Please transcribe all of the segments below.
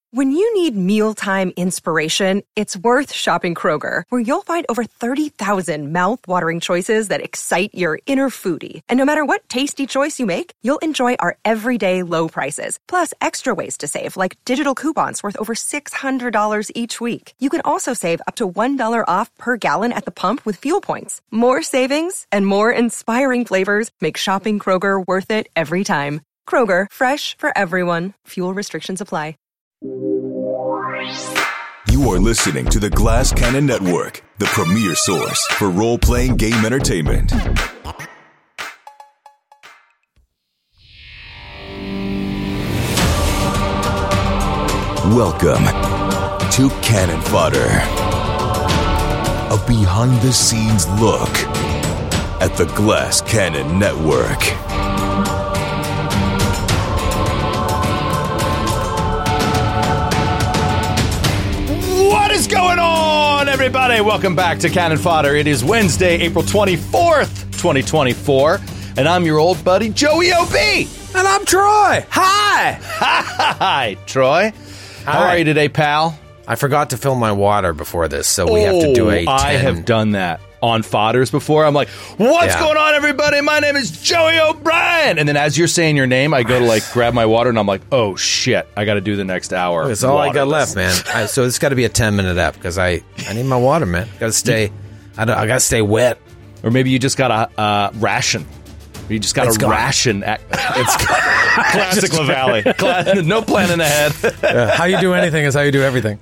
When you need mealtime inspiration, it's worth shopping Kroger, where you'll find over 30,000 mouth-watering choices that excite your inner foodie. And no matter what tasty choice you make, you'll enjoy our everyday low prices, plus extra ways to save, like digital coupons worth over $600 each week. You can also save up to $1 off per gallon at the pump with fuel points. More savings and more inspiring flavors make shopping Kroger worth it every time. Kroger, fresh for everyone. Fuel restrictions apply. You are listening to the Glass Cannon Network, the premier source for role-playing game entertainment. Welcome to Cannon Fodder, a behind-the-scenes look at the Glass Cannon Network. What is going on, everybody? Welcome back to Cannon Fodder. It is Wednesday, April 24th, 2024, and I'm your old buddy, Joey O.B. And I'm Troy. Hi. Hi, Troy. How are you today, pal? I forgot to fill my water before this, so we have to do a 10. I have done that on Fodders before. I'm like, what's going on, everybody? My name is Joey O'Brien. And then as you're saying your name, I go to grab my water, and I'm like, oh, shit, I got to do the next hour. That's all I got left, man. So it's got to be a 10-minute app because I need my water, man. I got to stay wet. Or maybe you just got a ration. You just got a ration. It's classic LaValle. No planning ahead. How you do anything is how you do everything.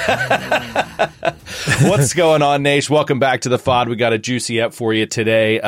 What's going on, Nash? Welcome back to the FOD. We got a juicy app for you today.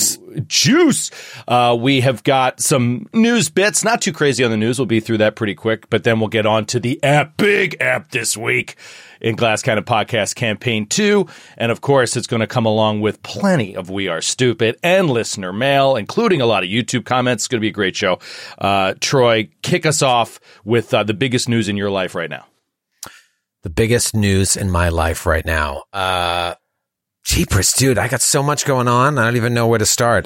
Juice. We have got some news bits. Not too crazy on the news. We'll be through that pretty quick. But then we'll get on to the big app this week in Glass Cannon Podcast Campaign 2. And, of course, it's going to come along with plenty of We Are Stupid and listener mail, including a lot of YouTube comments. It's going to be a great show. Troy, kick us off with the biggest news in your life right now. The biggest news in my life right now. Jeepers, dude, I got so much going on. I don't even know where to start.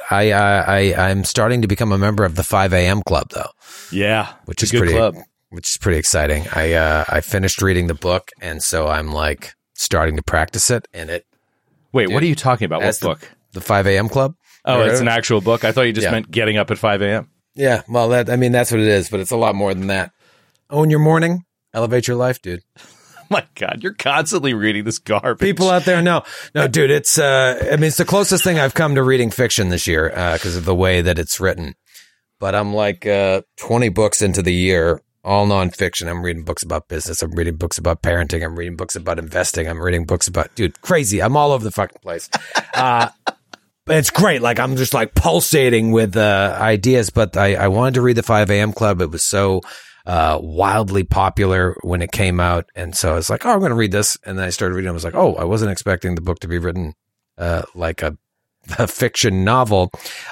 I'm starting to become a member of the 5 a.m. club, though. Yeah, which is pretty exciting. I finished reading the book, and so I'm starting to practice it. And Wait, what are you talking about? What book? The 5 a.m. club. Oh, it's an actual book. I thought you just meant getting up at 5 a.m. Yeah, well, that's what it is, but it's a lot more than that. Own your morning, elevate your life, dude. My God, you're constantly reading this garbage. People out there, no, dude, it's it's the closest thing I've come to reading fiction this year because of the way that it's written. But I'm 20 books into the year, all nonfiction. I'm reading books about business. I'm reading books about parenting. I'm reading books about investing. I'm reading books about, dude, crazy. I'm all over the fucking place. But it's great. I'm just pulsating with ideas. But I wanted to read the 5 a.m. club. It was so wildly popular when it came out. And so I was like, oh, I'm going to read this. And then I started reading. I was like, oh, I wasn't expecting the book to be written like a fiction novel.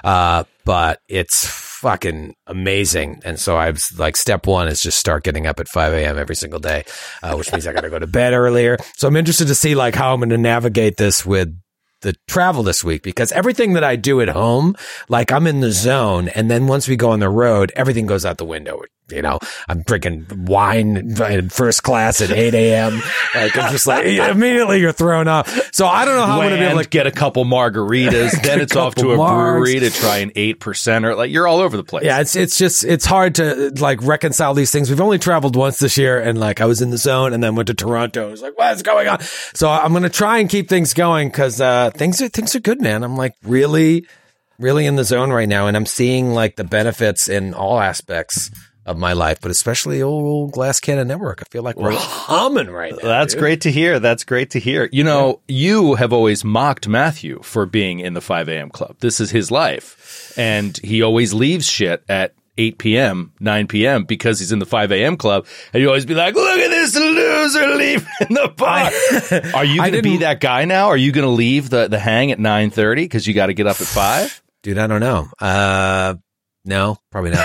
But it's fucking amazing. And so I was step one is just start getting up at 5 a.m. every single day, which means I got to go to bed earlier. So I'm interested to see how I'm going to navigate this with the travel this week, because everything that I do at home, I'm in the zone. And then once we go on the road, everything goes out the window. I'm drinking wine in first class at 8 a.m. I'm just immediately you're thrown off. So I don't know how I'm going to be able to get a couple margaritas. Then it's off to a brewery to try an 8%. You're all over the place. Yeah, it's hard to reconcile these things. We've only traveled once this year, and I was in the zone, and then went to Toronto. I was like, what's going on? So I'm going to try and keep things going because things are good, man. I'm really, really in the zone right now, and I'm seeing the benefits in all aspects of my life, but especially old Glass Cannon Network. I feel like we're humming right now. That's great to hear. That's great to hear. You have always mocked Matthew for being in the 5 a.m. club. This is his life. And he always leaves shit at 8 p.m., 9 p.m. because he's in the 5 a.m. club. And you always be like, look at this loser leaving the bar. Are you going to be that guy now? Are you going to leave the hang at 9:30 because you got to get up at 5? Dude, I don't know. No, probably not.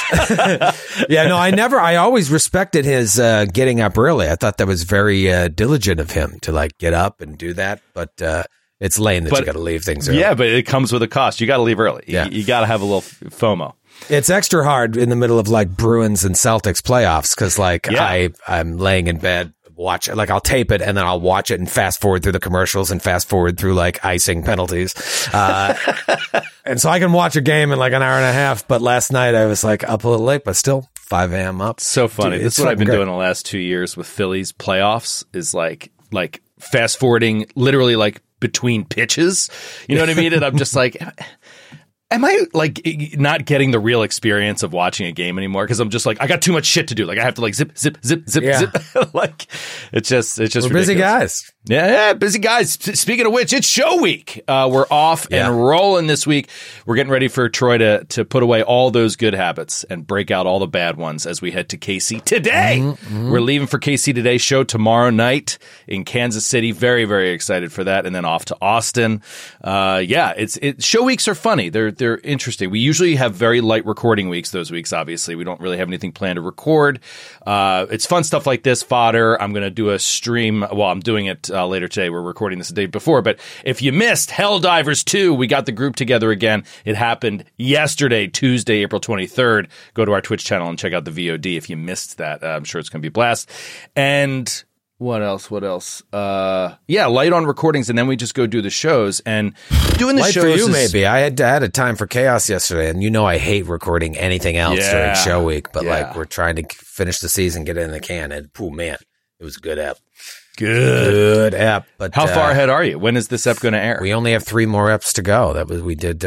I always respected his getting up early. I thought that was very diligent of him to get up and do that. But it's lame that you got to leave things early. Yeah, but it comes with a cost. You got to leave early. Yeah. You got to have a little FOMO. It's extra hard in the middle of like Bruins and Celtics playoffs because like I'm laying in bed. I'll tape it and then I'll watch it and fast forward through the commercials and fast forward through like icing penalties. And so I can watch a game in like an hour and a half. But last night I was like up a little late, but still 5 a.m. up. So funny. Dude, this is what I've been doing the last 2 years with Phillies playoffs is like fast forwarding literally like between pitches. You know what I mean? And I'm just like, am I like not getting the real experience of watching a game anymore? Because I'm just like, I got too much shit to do. Like I have to like zip. Like it's just We're ridiculous. busy guys. Yeah, busy guys. Speaking of which, it's show week. We're off and rolling this week. We're getting ready for Troy to put away all those good habits and break out all the bad ones as we head to KC today. We're leaving for KC today. Show tomorrow night in Kansas City. Very, very excited for that. And then off to Austin. Show weeks are funny. They're interesting. We usually have very light recording weeks. Those weeks, obviously, we don't really have anything planned to record. It's fun stuff like this, fodder. I'm going to do a stream. Well, I'm doing it later today. We're recording this the day before. But if you missed Helldivers 2, we got the group together again. It happened yesterday, Tuesday, April 23rd. Go to our Twitch channel and check out the VOD if you missed that. I'm sure it's going to be a blast. And what else? Light on recordings, and then we just go do the shows. And doing the light shows for you, maybe. I had a time for chaos yesterday, and you know I hate recording anything else during show week. But like we're trying to finish the season, get it in the can, and man, it was a good app. Good app. But how far ahead are you? When is this app going to air? We only have 3 more eps to go. We did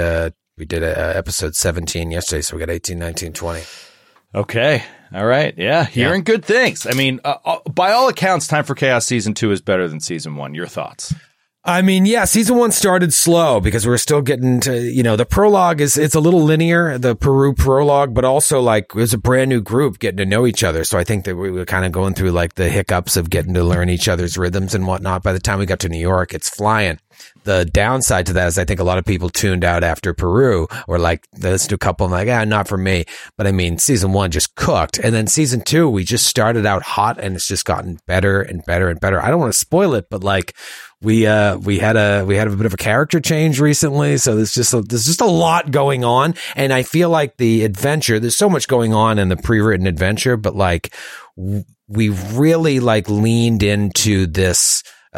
episode 17 yesterday, so we got 18, 19, 20. Okay. All right. Yeah. Hearing good things. I mean, by all accounts, Time for Chaos Season 2 is better than Season 1. Your thoughts? I mean, Season 1 started slow because we're still getting to, the prologue it's a little linear, the Peru prologue, but also like it was a brand new group getting to know each other. So I think that we were kind of going through like the hiccups of getting to learn each other's rhythms and whatnot. By the time we got to New York, it's flying. The downside to that is I think a lot of people tuned out after Peru or like they listened to a couple and like, not for me. But I mean, Season 1 just cooked. And then Season 2, we just started out hot and it's just gotten better and better and better. I don't want to spoil it, but like, we had a bit of a character change recently, so there's just a lot going on, and I feel like the adventure. There's so much going on in the pre-written adventure, but like we really like leaned into this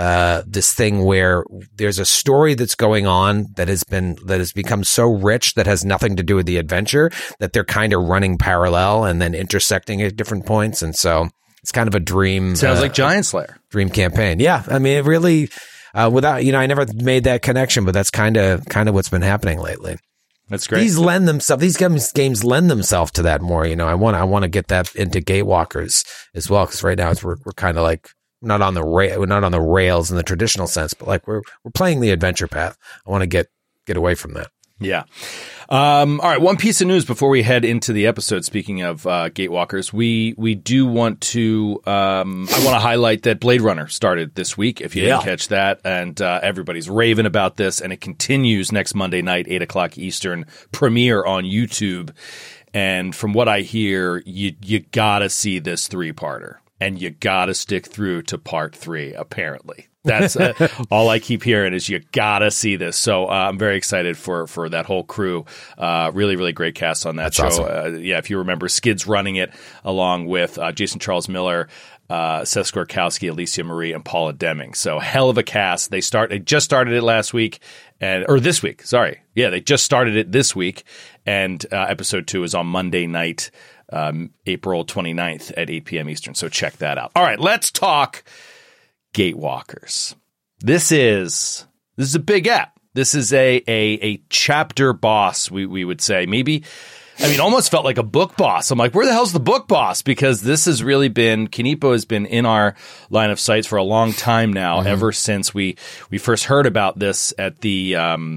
thing where there's a story that's going on that has become so rich that has nothing to do with the adventure that they're kind of running parallel and then intersecting at different points, and so it's kind of a dream. Sounds like Giant Slayer dream campaign. Yeah, I mean it really. Without, I never made that connection, but that's kind of what's been happening lately. That's great. These games lend themselves to that more. I want to get that into Gatewalkers as well, because right now we're kind of like we're not on the rails in the traditional sense, but like we're playing the adventure path. I want to get away from that. Yeah. All right. One piece of news before we head into the episode. Speaking of Gatewalkers, we do want to. I want to highlight that Blade Runner started this week. If you didn't catch that, and everybody's raving about this, and it continues next Monday night, 8:00 Eastern, premiere on YouTube. And from what I hear, you gotta see this 3-parter, and you gotta stick through to part 3. Apparently. That's all I keep hearing is you gotta see this. So I'm very excited for that whole crew. Really, really great cast on that show. Awesome. If you remember, Skid's running it along with Jason Charles Miller, Seth Skorkowski, Alicia Marie, and Paula Deming. So hell of a cast. They just started it last week or this week. Sorry. Yeah, they just started it this week. And episode 2 is on Monday night, April 29th at 8 p.m. Eastern. So check that out. All right, let's talk Gatewalkers. This is a big app. This is a chapter boss, we would say. Maybe, almost felt like a book boss. I'm like, where the hell's the book boss? Because this has really been, Kinipo has been in our line of sights for a long time now, ever since we first heard about this at the,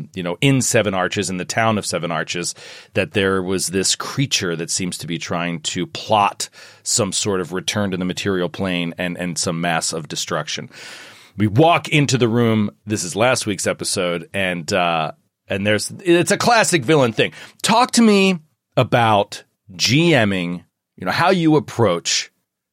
in Seven Arches, in the town of Seven Arches, that there was this creature that seems to be trying to plot some sort of return to the material plane and some mass of destruction. We walk into the room. This is last week's episode, and it's a classic villain thing. Talk to me about GMing, how you approach.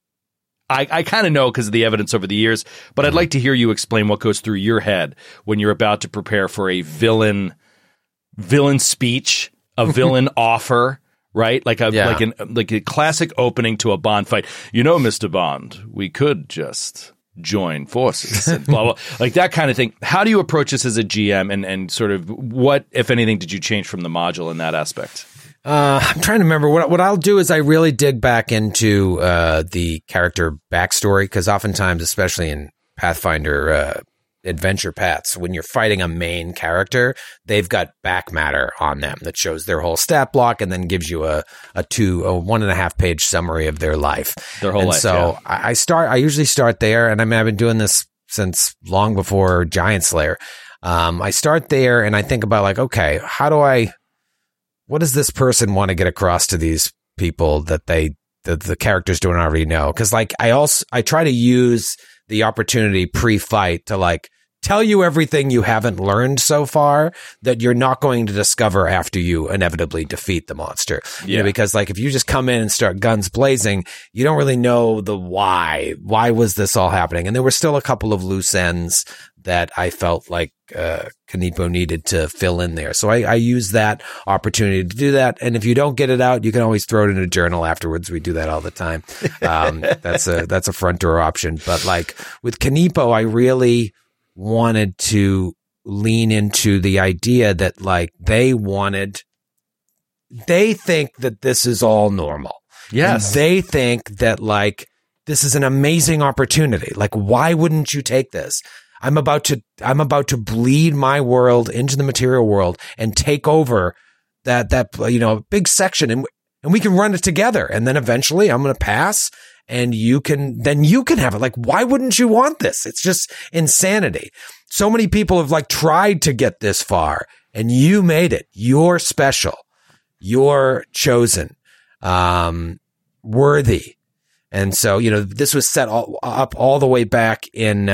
I kind of know because of the evidence over the years, but I'd like to hear you explain what goes through your head when you're about to prepare for a villain speech, a villain offer, right? Like a classic opening to a Bond fight. You know, Mr. Bond, we could just join forces and blah, blah, like that kind of thing. How do you approach this as a GM and sort of what, if anything, did you change from the module in that aspect? I'm trying to remember. What I'll do is I really dig back into the character backstory, because oftentimes, especially in Pathfinder adventure paths, when you're fighting a main character, they've got back matter on them that shows their whole stat block and then gives you a 1.5 page summary of their life, their whole life. So yeah. I usually start there, and I mean, I've been doing this since long before Giant Slayer. I start there and I think about like, okay, what does this person want to get across to these people that the characters don't already know? Because like I try to use the opportunity pre-fight to like tell you everything you haven't learned so far that you're not going to discover after you inevitably defeat the monster. Yeah. You know, because like if you just come in and start guns blazing, you don't really know the why. Why was this all happening? And there were still a couple of loose ends that I felt like Kanipo needed to fill in there. So I use that opportunity to do that. And if you don't get it out, you can always throw it in a journal afterwards. We do that all the time. That's a front door option. But like with Kanipo, I really wanted to lean into the idea that like they think that this is all normal. Yes. And they think that like this is an amazing opportunity. Like, why wouldn't you take this? I'm about to bleed my world into the material world and take over that big section, and we can run it together. And then eventually I'm going to pass, and you can have it. Like, why wouldn't you want this? It's just insanity. So many people have like tried to get this far, and you made it. You're special. You're chosen, worthy. And so, you know, this was set up all the way back in,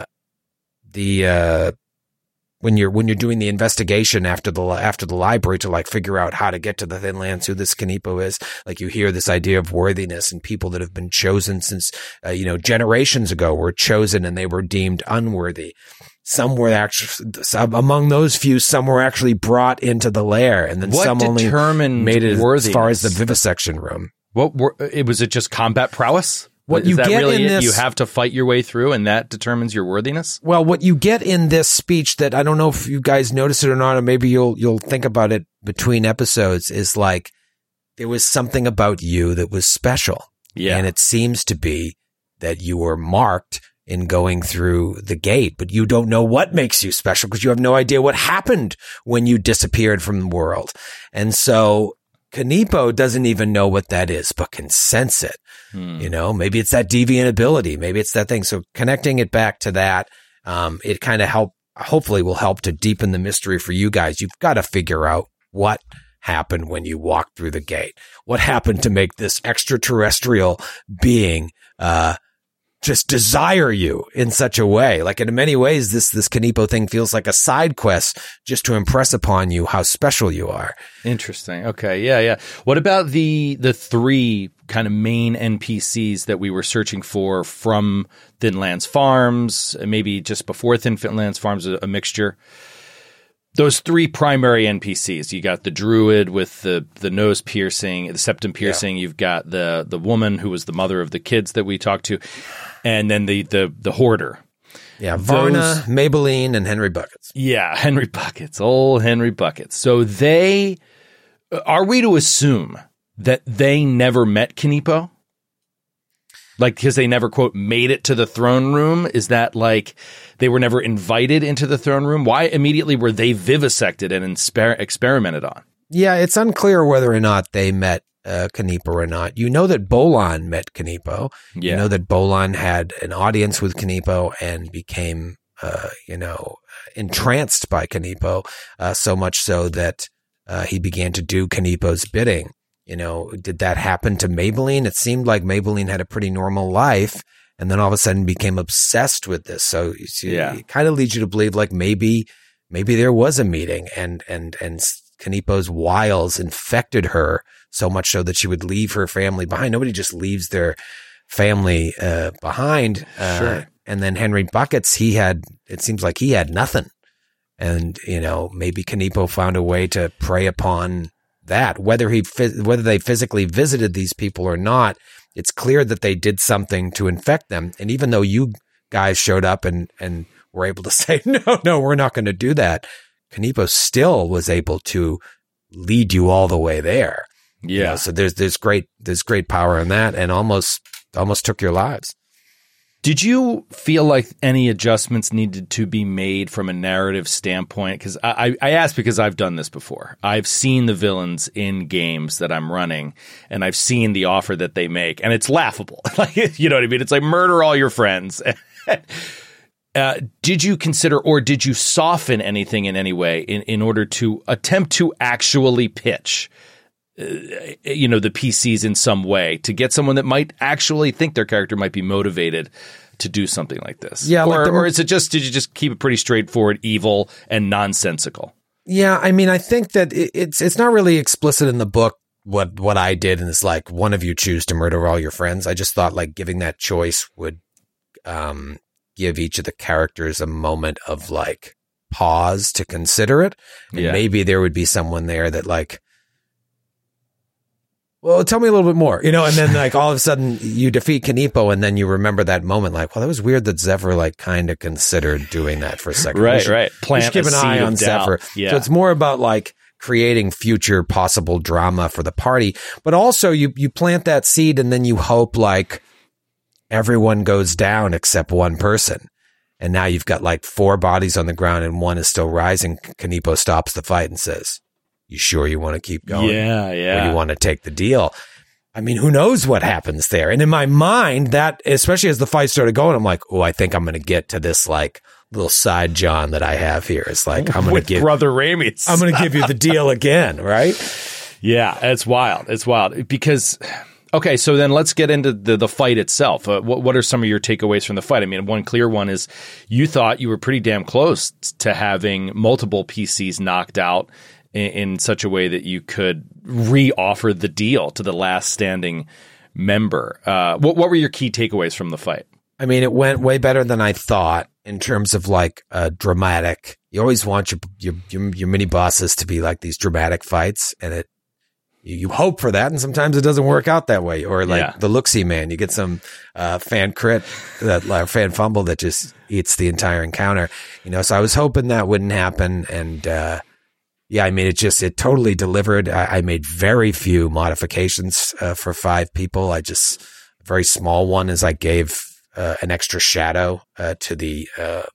when you're doing the investigation after the library to like figure out how to get to the Thin Lands, who this Kanipo is, like you hear this idea of worthiness, and people that have been chosen since generations ago were chosen and they were deemed unworthy. Some were actually, among those few, some were actually brought into the lair, and then some only made it as far as the vivisection room. Was it just combat prowess? What you get in this, you have to fight your way through, and that determines your worthiness? Well, what you get in this speech that I don't know if you guys notice it or not, or maybe you'll think about it between episodes, is like there was something about you that was special. Yeah. And it seems to be that you were marked in going through the gate, but you don't know what makes you special because you have no idea what happened when you disappeared from the world. And so Kanipo doesn't even know what that is, but can sense it. You know, maybe it's that deviant ability. Maybe it's that thing. So connecting it back to that, it kind of hopefully will help to deepen the mystery for you guys. You've got to figure out what happened when you walked through the gate. What happened to make this extraterrestrial being, just desire you in such a way. Like in many ways, this Kanipo thing feels like a side quest just to impress upon you how special you are. Interesting. Okay. Yeah. What about the three kind of main NPCs that we were searching for from Thin Lands Farms, maybe just before Thin Lands Farms, a mixture? Those three primary NPCs. You got the druid with the nose piercing, the septum piercing. Yeah. You've got the woman who was the mother of the kids that we talked to, and then the hoarder. Yeah, Varna, Maybelline, and Henry Buckets. Yeah, Henry Buckets, old Henry Buckets. So are we to assume that they never met Kanipo? Like, because they never, quote, made it to the throne room? Is that like they were never invited into the throne room? Why immediately were they vivisected and experimented on? Yeah, it's unclear whether or not they met Kanipo or not. You know that Bolan met Kanipo. Yeah. You know that Bolan had an audience with Kanipo and became, entranced by Kanipo, so much so that he began to do Kanipo's bidding. You know, did that happen to Maybelline? It seemed like Maybelline had a pretty normal life and then all of a sudden became obsessed with this. So it kind of leads you to believe like maybe there was a meeting and Kanipo's wiles infected her so much so that she would leave her family behind. Nobody just leaves their family behind. Sure. And then Henry Buckets, it seems like he had nothing. And, maybe Kanipo found a way to prey upon that. Whether they physically visited these people or not, it's clear that they did something to infect them. And even though you guys showed up and were able to say, no, we're not going to do that, Kanipo still was able to lead you all the way there. Yeah. You know, so there's great power in that, and almost took your lives. Did you feel like any adjustments needed to be made from a narrative standpoint? Because I ask because I've done this before. I've seen the villains in games that I'm running, and I've seen the offer that they make, and it's laughable. Like, you know what I mean? It's like murder all your friends. Did you consider, or did you soften anything in any way in order to attempt to actually pitch the PCs in some way to get someone that might actually think their character might be motivated to do something like this? Yeah. Or is it did you just keep it pretty straightforward, evil and nonsensical? Yeah. I mean, I think that it's not really explicit in the book what I did. And it's like, one of you choose to murder all your friends. I just thought like giving that choice would, give each of the characters a moment of like pause to consider it. And maybe there would be someone there that like, well, tell me a little bit more, and then like all of a sudden you defeat Kanipo and then you remember that moment like, well, that was weird that Zephyr like kind of considered doing that for a second. Right. Plant keep an eye on Zephyr. Yeah. So it's more about like creating future possible drama for the party, but also you plant that seed and then you hope like everyone goes down except one person. And now you've got like 4 bodies on the ground and one is still rising. Kanipo stops the fight and says, you sure you want to keep going? Yeah. Or you want to take the deal? I mean, who knows what happens there? And in my mind, that, especially as the fight started going, I'm like, oh, I think I'm going to get to this like little side John that I have here. It's like, I'm going to give Brother Raimi. I'm going to give you the deal again, right? Yeah, it's wild. It's wild because. Okay, so then let's get into the fight itself. What are some of your takeaways from the fight? I mean, one clear one is you thought you were pretty damn close to having multiple PCs knocked out in such a way that you could re-offer the deal to the last standing member. What were your key takeaways from the fight? I mean, it went way better than I thought in terms of like dramatic. You always want your mini bosses to be like these dramatic fights, and you hope for that, and sometimes it doesn't work out that way. Or like the Looksee Man, you get some fan crit, that fan fumble that just eats the entire encounter. So I was hoping that wouldn't happen, and I mean, it totally delivered. I made very few modifications for 5 people. A very small one is I gave an extra shadow to the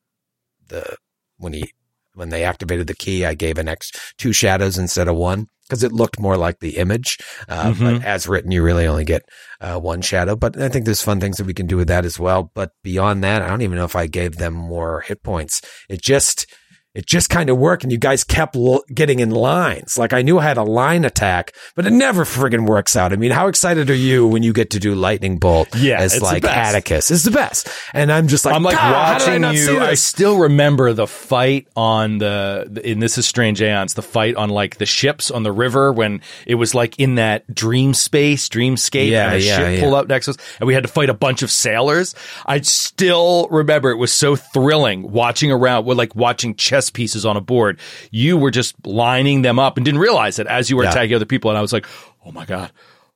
when they activated the key, I gave an extra 2 shadows instead of 1. Because it looked more like the image. But as written, you really only get 1 shadow. But I think there's fun things that we can do with that as well. But beyond that, I don't even know if I gave them more hit points. It just kind of worked, and you guys kept getting in lines. Like, I knew I had a line attack, but it never friggin' works out. I mean, how excited are you when you get to do Lightning Bolt as like Atticus? It's the best. And I'm just like, I'm like watching you. I still remember the fight on in This Is Strange Aeons, the fight on like the ships on the river when it was like in that dreamscape, and a ship pulled up next to us, and we had to fight a bunch of sailors. I still remember it was so thrilling watching around. We're like watching chess pieces on a board. You were just lining them up and didn't realize it as you were attacking other people. And I was like, oh my God,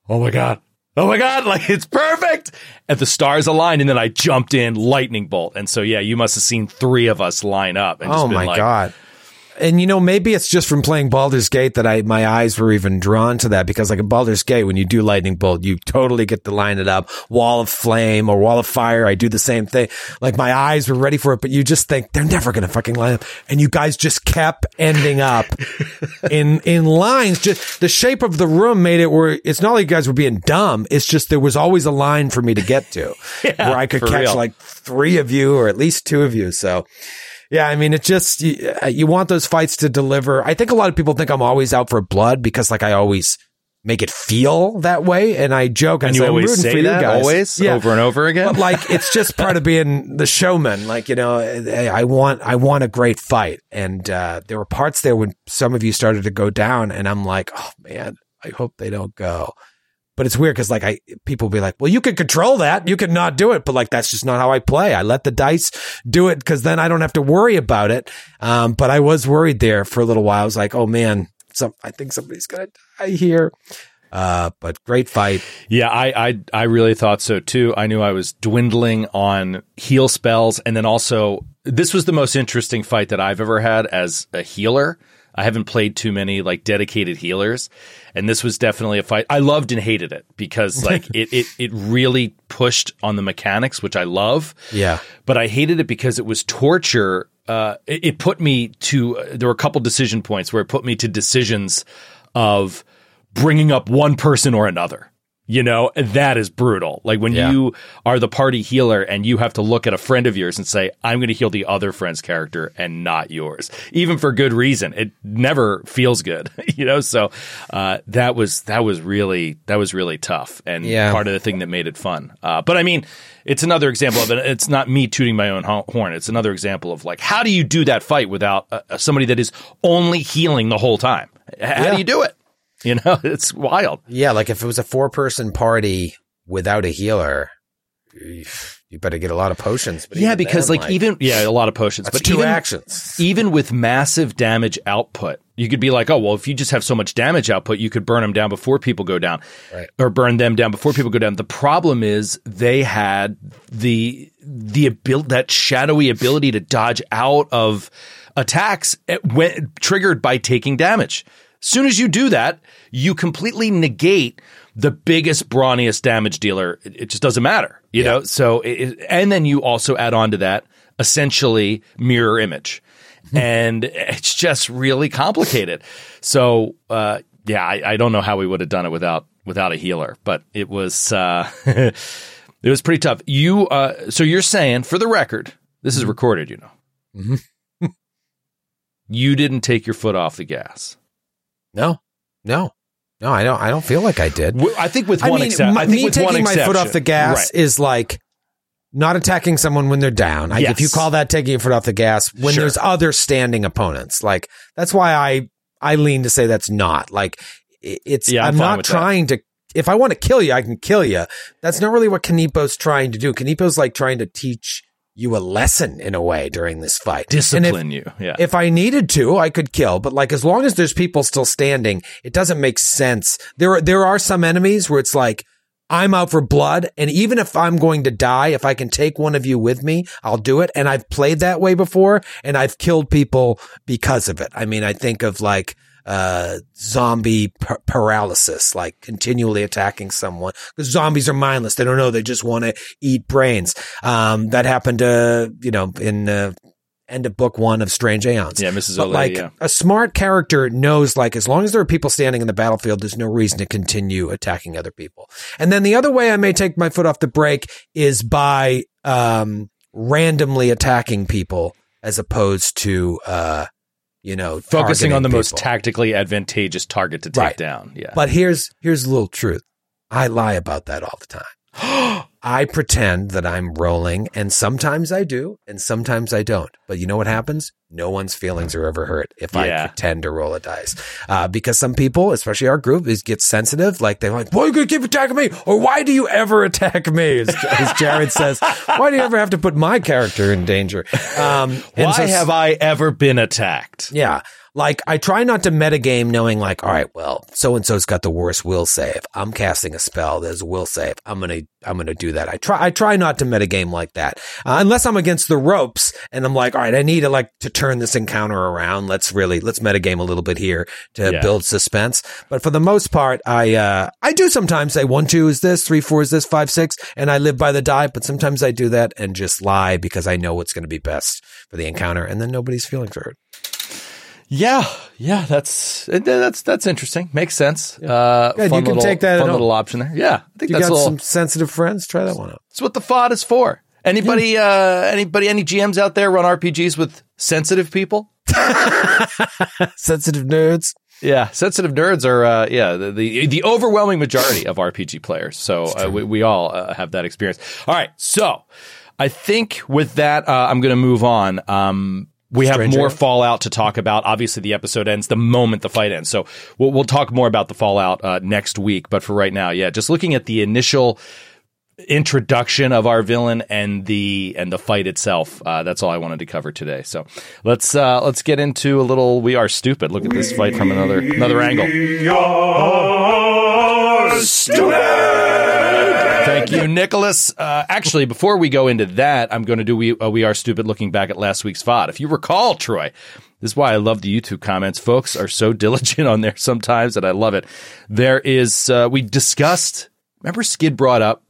like it's perfect. And the stars aligned, and then I jumped in Lightning Bolt. And so, you must have seen 3 of us line up. And just been like, God. And maybe it's just from playing Baldur's Gate that my eyes were even drawn to that, because like in Baldur's Gate, when you do Lightning Bolt, you totally get to line it up. Wall of Flame or Wall of Fire, I do the same thing. Like my eyes were ready for it, but you just think they're never going to fucking line up. And you guys just kept ending up in lines. Just the shape of the room made it where it's not like you guys were being dumb. It's just there was always a line for me to get to where I could catch like 3 of you or at least 2 of you. So yeah, I mean, it just, you want those fights to deliver. I think a lot of people think I'm always out for blood because like I always make it feel that way. And I joke. And you always say that always over and over again. But like, it's just part of being the showman. Like, I want a great fight. And there were parts there when some of you started to go down and I'm like, oh man, I hope they don't go. But it's weird because like people will be like, well, you can control that. You can not do it. But like, that's just not how I play. I let the dice do it because then I don't have to worry about it. But I was worried there for a little while. I was like, oh man, think somebody's gonna die here. But great fight. Yeah, I really thought so too. I knew I was dwindling on heal spells, and then also this was the most interesting fight that I've ever had as a healer. I haven't played too many like dedicated healers, and this was definitely a fight. I loved and hated it because like it really pushed on the mechanics, which I love. Yeah, but I hated it because it was torture. It put me to there were a couple decision points where it put me to decisions of bringing up one person or another. You know, that is brutal. Like when you are the party healer and you have to look at a friend of yours and say, I'm going to heal the other friend's character and not yours, even for good reason. It never feels good, you know? So, that was really tough and part of the thing that made it fun. But I mean, it's another example of it. It's not me tooting my own horn. It's another example of like, how do you do that fight without somebody that is only healing the whole time? How do you do it? You know, it's wild. Yeah, like if it was a 4-person party without a healer, you better get a lot of potions. But because then, a lot of potions. That's but 2 actions. Even with massive damage output, you could be like, oh, well, if you just have so much damage output, you could burn them down before people go down. Right. Or burn them down before people go down. The problem is they had that shadowy ability to dodge out of attacks triggered by taking damage. Soon as you do that, you completely negate the biggest, brawniest damage dealer. It just doesn't matter, you know? So, and then you also add on to that essentially mirror image. And it's just really complicated. So, I don't know how we would have done it without a healer, but it was, it was pretty tough. So you're saying, for the record, this is recorded, you know, you didn't take your foot off the gas. No, I don't feel like I did. I think with one exception. Me taking my foot off the gas is like not attacking someone when they're down. Like if you call that taking your foot off the gas when there's other standing opponents, like that's why I lean to say that's not like it's. I'm not trying to. If I want to kill you, I can kill you. That's not really what Kanipo's trying to do. Kanipo's like trying to teach you a lesson in a way during this fight. Discipline you. Yeah. If I needed to, I could kill, but like as long as there's people still standing, it doesn't make sense. There are some enemies where it's like I'm out for blood, and even if I'm going to die, if I can take one of you with me, I'll do it. And I've played that way before, and I've killed people because of it. I mean, I think of like zombie paralysis, like continually attacking someone because zombies are mindless. They don't know. They just want to eat brains. That happened to, in end of book 1 of Strange Aeons. Yeah, Mrs. Olay, a smart character knows, like, as long as there are people standing in the battlefield, there's no reason to continue attacking other people. And then the other way I may take my foot off the brake is by randomly attacking people as opposed to focusing on the people. most tactically advantageous target to take down. Yeah. But here's a little truth. I lie about that all the time. I pretend that I'm rolling, and sometimes I do, and sometimes I don't. But you know what happens? No one's feelings are ever hurt if I pretend to roll a dice. Because some people, especially our group, get sensitive. Like, they're like, why are you going to keep attacking me? Or why do you ever attack me? As Jared says, why do you ever have to put my character in danger? Why have I ever been attacked? Yeah. Like, I try not to metagame knowing, like, all right, well, so-and-so's got the worst will save. I'm casting a spell. There's a will save. I'm gonna do that. I try not to metagame like that. Unless I'm against the ropes and I'm like, all right, I need to turn this encounter around. Let's metagame a little bit here to build suspense. But for the most part, I do sometimes say 1, 2 is this, 3, 4 is this, 5, 6, and I live by the die. But sometimes I do that and just lie because I know what's going to be best for the encounter, and then nobody's feelings hurt. Yeah, that's interesting. Makes sense. Yeah, fun you can take that. Fun little option there. Yeah, I think you got some sensitive friends. Try that one out. That's what the FOD is for. Anybody? Any GMs out there run RPGs with sensitive people? Sensitive nerds. Yeah, sensitive nerds are the overwhelming majority of RPG players. So we all have that experience. All right, so I think with that, I'm going to move on. We have more Fallout to talk about. Obviously, the episode ends the moment the fight ends. So we'll talk more about the Fallout next week. But for right now, just looking at the initial introduction of our villain and the fight itself. That's all I wanted to cover today. So let's get into a little We Are Stupid. Look at this fight from another angle. We are stupid. Thank you, Nicholas. Actually, before we go into that, I'm going to do We Are Stupid looking back at last week's VOD. If you recall, Troy, this is why I love the YouTube comments. Folks are so diligent on there sometimes that I love it. There is, we discussed, remember Skid brought up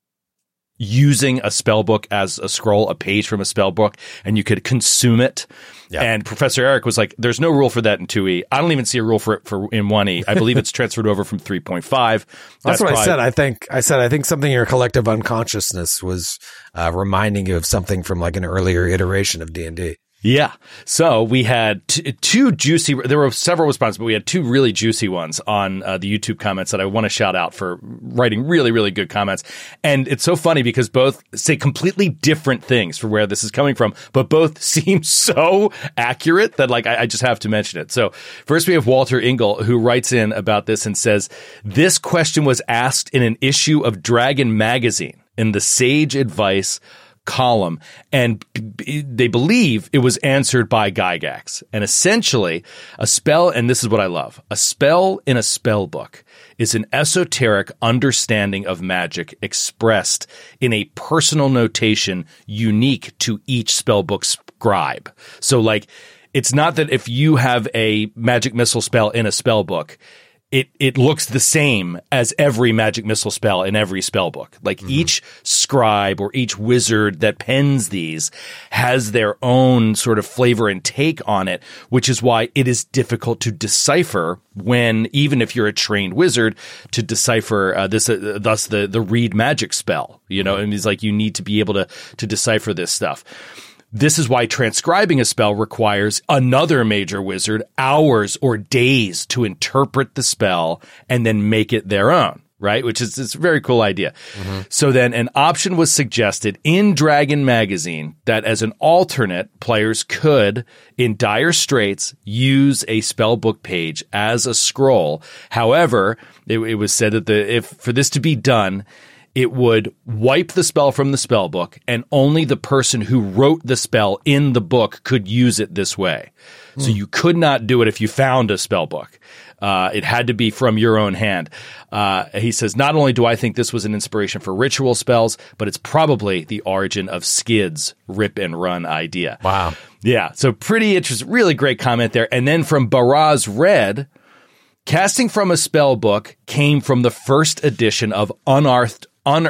using a spell book as a scroll, a page from a spell book, and you could consume it. Yeah. And Professor Eric was like, there's no rule for that in 2E. I don't even see a rule for it in 1E. I believe it's transferred over from 3.5. That's what I said. I think something in your collective unconsciousness was reminding you of something from like an earlier iteration of D&D. Yeah. So we had two juicy, there were several responses, but we had two really juicy ones on the YouTube comments that I want to shout out for writing really, really good comments. And it's so funny because both say completely different things for where this is coming from, but both seem so accurate that like I just have to mention it. So first we have Walter Ingle who writes in about this and says, this question was asked in an issue of Dragon Magazine in the Sage Advice column, and they believe it was answered by Gygax. And essentially, a spell, and this is what I love, a spell in a spell book is an esoteric understanding of magic expressed in a personal notation unique to each spellbook scribe. So like, it's not that if you have a magic missile spell in a spell book, it looks the same as every magic missile spell in every spell book. Like each scribe or each wizard that pens these has their own sort of flavor and take on it, which is why it is difficult to decipher when, even if you're a trained wizard, to decipher thus the read magic spell, you know, and it's like you need to be able to decipher this stuff. This is why transcribing a spell requires another major wizard hours or days to interpret the spell and then make it their own, right? Which is it's a very cool idea. So then an option was suggested in Dragon Magazine that as an alternate, players could, in dire straits, use a spellbook page as a scroll. However, it was said that if for this to be done, it would wipe the spell from the spell book, and only the person who wrote the spell in the book could use it this way. So you could not do it if you found a spell book. It had to be from your own hand. He says, not only do I think this was an inspiration for ritual spells, but it's probably the origin of Skid's rip and run idea. Wow. Yeah. So pretty interesting. Really great comment there. And then from Baraz Red, casting from a spell book came from the first edition of Unearthed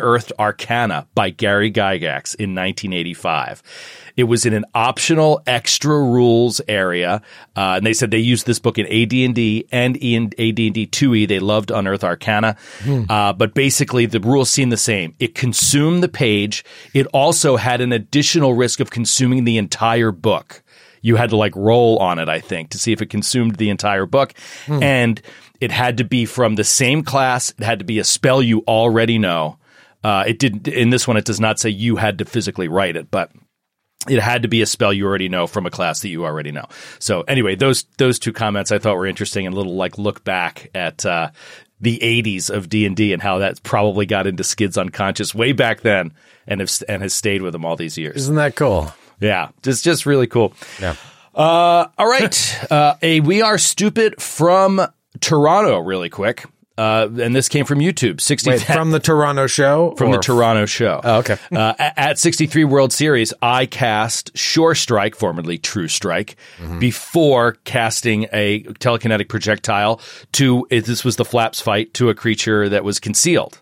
Arcana by Gary Gygax in 1985. It was in an optional extra rules area, and they said they used this book in AD&D and in AD&D 2E. They loved Unearthed Arcana, but basically the rules seemed the same. It consumed the page. It also had an additional risk of consuming the entire book. You had to like roll on it, I think, to see if it consumed the entire book. And it had to be from the same class. It had to be a spell you already know. It didn't, in this one, it does not say you had to physically write it, but it had to be a spell you already know from a class that you already know. So anyway, those two comments I thought were interesting, and a little like look back at the 80s of D&D and how that probably got into Skid's unconscious way back then and has stayed with him all these years. Isn't that cool? Yeah, just really cool. Yeah. All right. A We Are Stupid from Toronto really quick. And this came from YouTube. From the Toronto show? From the Toronto show. Oh, okay. At 63 World Series, I cast Sure Strike, formerly True Strike, before casting a telekinetic projectile this was the Flaps fight, to a creature that was concealed.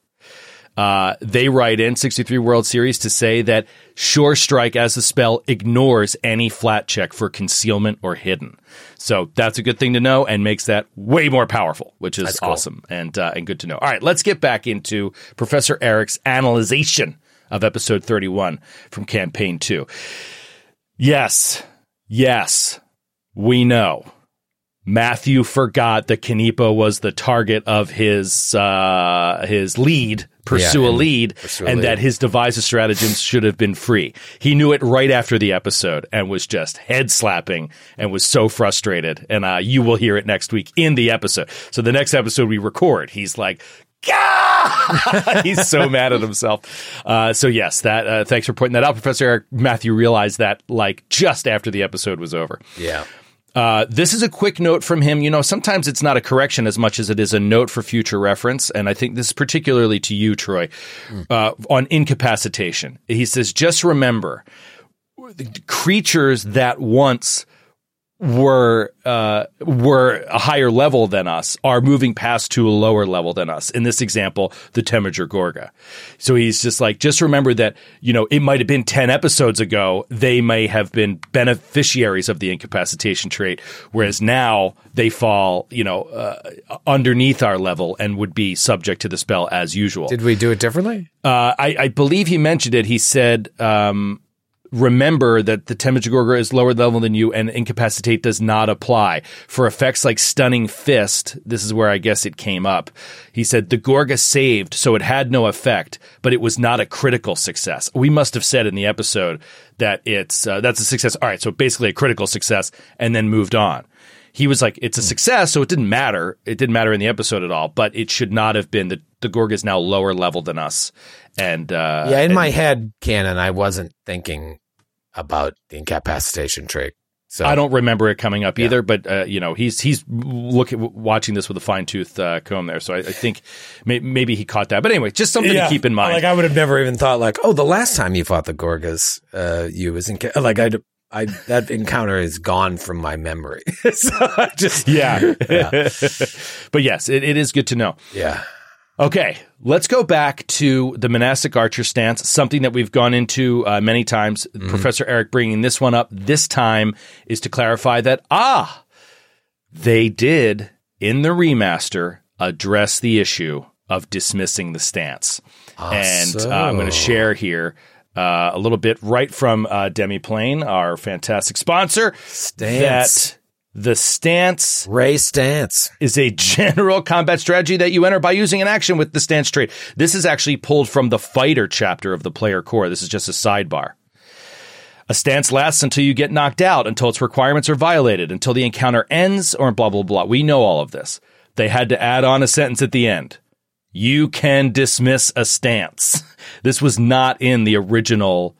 They write in 63 World Series to say that Sure Strike as a spell ignores any flat check for concealment or hidden. So that's a good thing to know and makes that way more powerful, which is awesome and good to know. All right, let's get back into Professor Eric's analyzation of episode 31 from campaign 2. Yes, we know. Matthew forgot that Kanipo was the target of his lead, pursue a lead, that his devise of stratagems should have been free. He knew it right after the episode and was just head slapping and was so frustrated. And you will hear it next week in the episode. So the next episode we record, he's like, God! He's so mad at himself. So yes, that thanks for pointing that out, Professor Eric. Matthew realized that like just after the episode was over. Yeah. This is a quick note from him. You know, sometimes it's not a correction as much as it is a note for future reference. And I think this is particularly to you, Troy, on incapacitation. He says, just remember, creatures that once were a higher level than us are moving past to a lower level than us. In this example, the Temager Gorga. So he's just like, just remember that, you know, it might have been 10 episodes ago, they may have been beneficiaries of the incapacitation trait, whereas now they fall, you know, underneath our level and would be subject to the spell as usual. Did we do it differently? I believe he mentioned it. He said, remember that the Temager Gorga is lower level than you and incapacitate does not apply. For effects like Stunning Fist, this is where I guess it came up. He said the Gorga saved, so it had no effect, but it was not a critical success. We must have said in the episode that it's that's a success. All right, so basically a critical success and then moved on. He was like, it's a success, so it didn't matter. It didn't matter in the episode at all, but it should not have been. The Gorga is now lower level than us. And in my head canon, I wasn't thinking about the incapacitation trait. So I don't remember it coming up either, but you know, he's watching this with a fine tooth comb there. So I think maybe he caught that. But anyway, just something to keep in mind. Like I would have never even thought like, oh, the last time you fought the Gorgas, you was that encounter is gone from my memory. So I just But yes, it is good to know. Yeah. Okay, let's go back to the monastic archer stance, something that we've gone into many times. Mm-hmm. Professor Eric bringing this one up this time is to clarify that, they did, in the remaster, address the issue of dismissing the stance. And I'm going to share here a little bit right from Demiplane, our fantastic sponsor. Stance. That the stance Ray Stance is a general combat strategy that you enter by using an action with the stance trait. This is actually pulled from the fighter chapter of the player core. This is just a sidebar. A stance lasts until you get knocked out, until its requirements are violated, until the encounter ends, or blah, blah, blah. We know all of this. They had to add on a sentence at the end. You can dismiss a stance. This was not in the original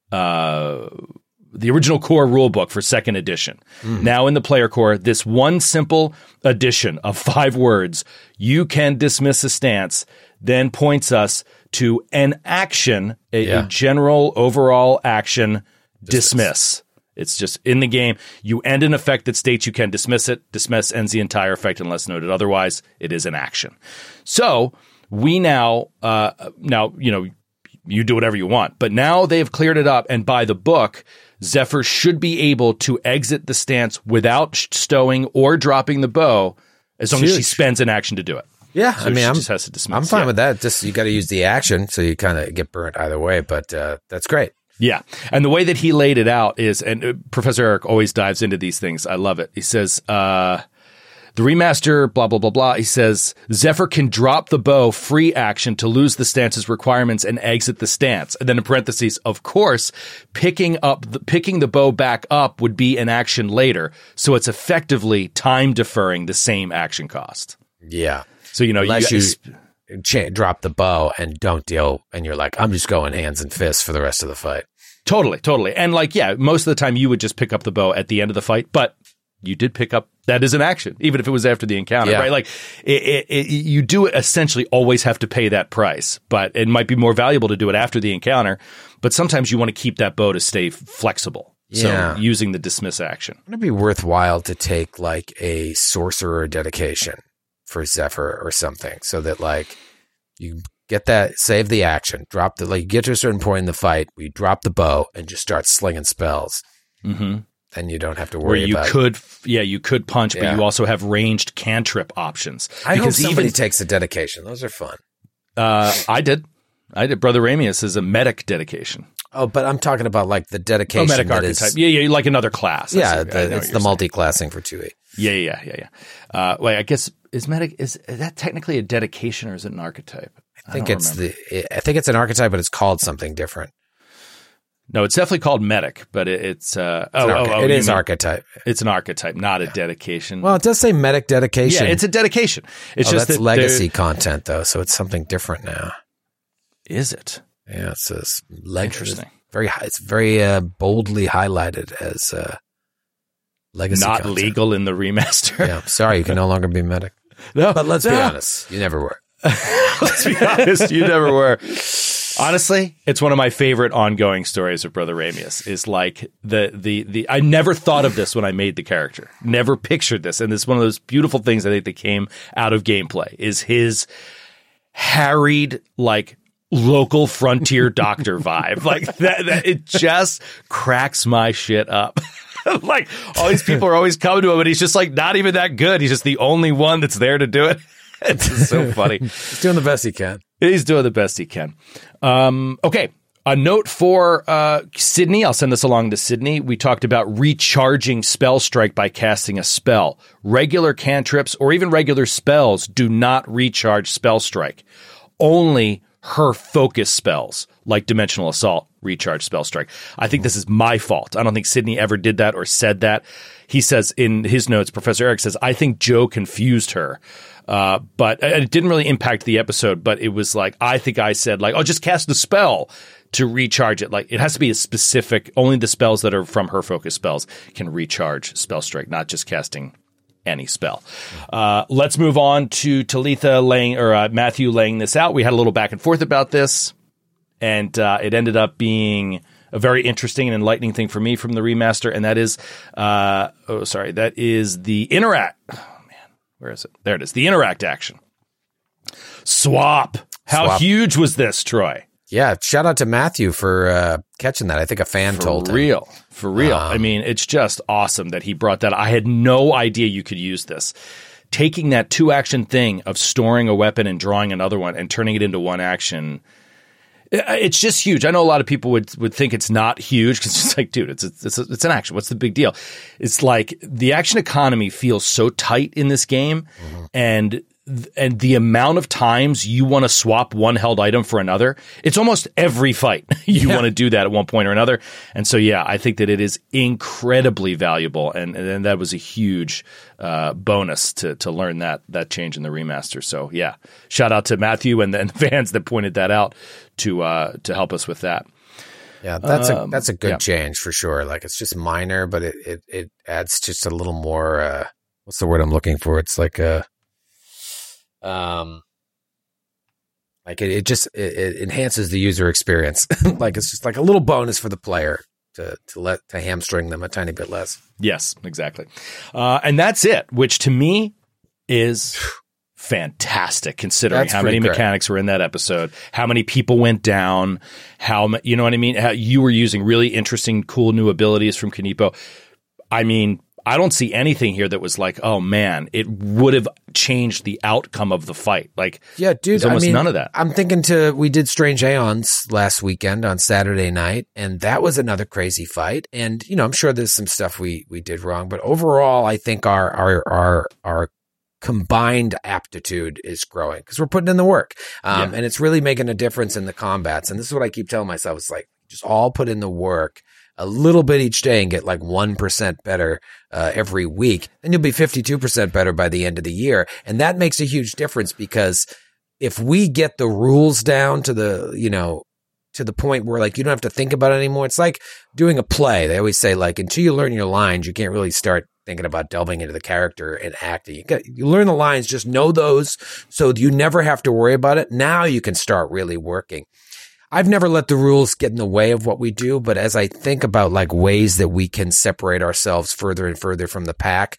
core rulebook for second edition. Now in the player core, this one simple addition of 5 words, you can dismiss a stance, then points us to an action, a general overall action, dismiss. It's just in the game. You end an effect that states you can dismiss it. Dismiss ends the entire effect unless noted otherwise. It is an action. So we now, you know, you do whatever you want, but now they've cleared it up, and by the book, Zephyr should be able to exit the stance without stowing or dropping the bow as long as she spends an action to do it. Yeah, so she just has to dismiss. I'm fine with that. Just you got to use the action, so you kind of get burnt either way, but that's great. Yeah, and the way that he laid it out is, and Professor Eric always dives into these things. I love it. He says, the remaster, blah, blah, blah, blah. He says, Zephyr can drop the bow free action to lose the stance's requirements and exit the stance. And then in parentheses, of course, picking the bow back up would be an action later. So it's effectively time deferring the same action cost. Yeah. So, you know, unless you drop the bow and don't deal, and you're like, I'm just going hands and fists for the rest of the fight. Totally. And like, yeah, most of the time you would just pick up the bow at the end of the fight, but you did pick up, that is an action, even if it was after the encounter, right? Like you do essentially always have to pay that price, but it might be more valuable to do it after the encounter. But sometimes you want to keep that bow to stay flexible. So using the dismiss action. Wouldn't it be worthwhile to take like a sorcerer dedication for Zephyr or something, so that like you get that, save the action, drop the, like you get to a certain point in the fight, we drop the bow and just start slinging spells. Mm-hmm. Then you don't have to worry about you could punch, but you also have ranged cantrip options. I hope somebody takes a dedication. Those are fun. I did. Brother Ramius is a medic dedication. Oh, but I'm talking about like the dedication. Medic archetype. Yeah, like another class. Yeah, it's the multi-classing for 2E. Yeah. Well, I guess is that technically a dedication or is it an archetype? I think it's an archetype, but it's called something different. No, it's definitely called medic, but it's it is archetype. It's an archetype, not a dedication. Well, it does say medic dedication. Yeah, it's a dedication. It's just that's legacy content though, so it's something different now. Is it? Yeah, it says interesting. It's very boldly highlighted as legacy. Not content. legal in the remaster. Yeah, sorry, you can no longer be medic. No, but let's be honest, you never were. Let's be honest, you never were. Honestly, it's one of my favorite ongoing stories of Brother Ramius. Is like the I never thought of this when I made the character. Never pictured this, and it's one of those beautiful things I think that came out of gameplay. Is his harried like local frontier doctor vibe, like that it just cracks my shit up. Like all these people are always coming to him, and he's just like not even that good. He's just the only one that's there to do it. It's so funny. He's doing the best he can. He's doing the best he can. Okay. A note for Sydney. I'll send this along to Sydney. We talked about recharging Spell Strike by casting a spell. Regular cantrips or even regular spells do not recharge Spell Strike. Only her focus spells, like Dimensional Assault, recharge Spell Strike. I think this is my fault. I don't think Sydney ever did that or said that. He says in his notes, Professor Eric says, I think Joe confused her. But it didn't really impact the episode, but it was like, I think I said like, oh, just cast the spell to recharge it. Like it has to be a specific, only the spells that are from her focus spells can recharge Spell Strike, not just casting any spell. Let's move on to Talitha Matthew laying this out. We had a little back and forth about this, and it ended up being a very interesting and enlightening thing for me from the remaster, and that is, that is the interact. Where is it? There it is. The interact action. Swap. How huge was this, Troy? Yeah. Shout out to Matthew for catching that. I think a fan told him. For real. I mean, it's just awesome that he brought that. I had no idea you could use this. Taking that 2-action thing of storing a weapon and drawing another one and turning it into 1 action. It's just huge. I know a lot of people would think it's not huge because it's like, dude, it's an action. What's the big deal? It's like the action economy feels so tight in this game, and the amount of times you want to swap one held item for another, it's almost every fight you want to do that at one point or another. And so, yeah, I think that it is incredibly valuable, and that was a huge bonus to learn that change in the remaster. So, yeah, shout out to Matthew and the fans that pointed that out to help us with that. Yeah, that's a good change for sure. Like it's just minor, but it adds just a little more. What's the word I'm looking for? It's like a. Like it enhances the user experience. Like it's just like a little bonus for the player to hamstring them a tiny bit less. Yes, exactly. And that's it, which to me is fantastic considering how many mechanics were in that episode, how many people went down, you know what I mean? How you were using really interesting, cool new abilities from Kanipo. I mean, I don't see anything here that was like, oh man, it would have changed the outcome of the fight. Like, yeah, dude, there's almost none of that. I'm thinking we did Strange Aeons last weekend on Saturday night, and that was another crazy fight. And, you know, I'm sure there's some stuff we did wrong, but overall, I think our combined aptitude is growing because we're putting in the work. And it's really making a difference in the combats. And this is what I keep telling myself. It's like, just all put in the work a little bit each day and get like 1% better every week, then you'll be 52% better by the end of the year. And that makes a huge difference because if we get the rules down to the point where like you don't have to think about it anymore, it's like doing a play. They always say like until you learn your lines, you can't really start thinking about delving into the character and acting. You learn the lines, just know those so you never have to worry about it. Now you can start really working. I've never let the rules get in the way of what we do, but as I think about like ways that we can separate ourselves further and further from the pack,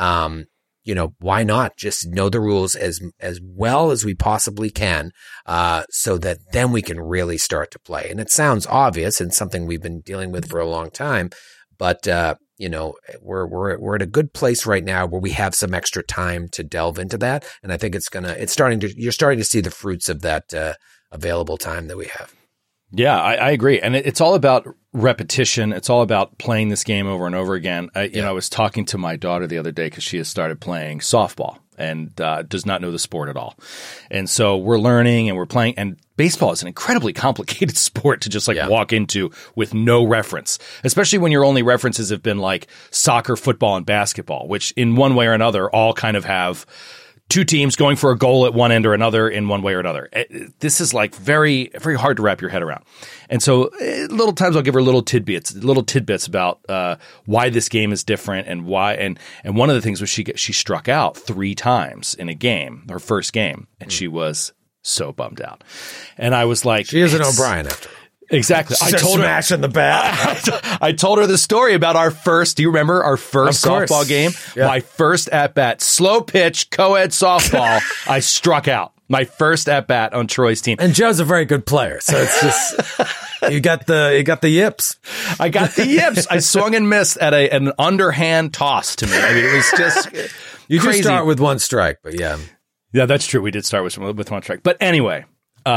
why not just know the rules as well as we possibly can, so that then we can really start to play. And it sounds obvious and something we've been dealing with for a long time, but we're at a good place right now where we have some extra time to delve into that, and I think you're starting to see the fruits of that available time that we have. Yeah, I agree. And it's all about repetition. It's all about playing this game over and over again. I was talking to my daughter the other day because she has started playing softball and does not know the sport at all. And so we're learning and we're playing. And baseball is an incredibly complicated sport to just walk into with no reference, especially when your only references have been like soccer, football, and basketball, which in one way or another all kind of have two teams going for a goal at one end or another in one way or another. This is like very, very hard to wrap your head around. And so little times I'll give her little tidbits about why this game is different and why. And one of the things was she struck out 3 times in a game, her first game, and she was so bummed out. And I was like, she is an O'Brien after all. Exactly. I told her smashing the bat. I told her the story about our first. Do you remember our first softball game? Yeah. My first at bat, slow pitch, co-ed softball. I struck out my first at bat on Troy's team. And Joe's a very good player, so it's just you got the yips. I got the yips. I swung and missed at an underhand toss to me. I mean, it was just you crazy. Do start with one strike, but yeah, that's true. We did start with one strike, but anyway,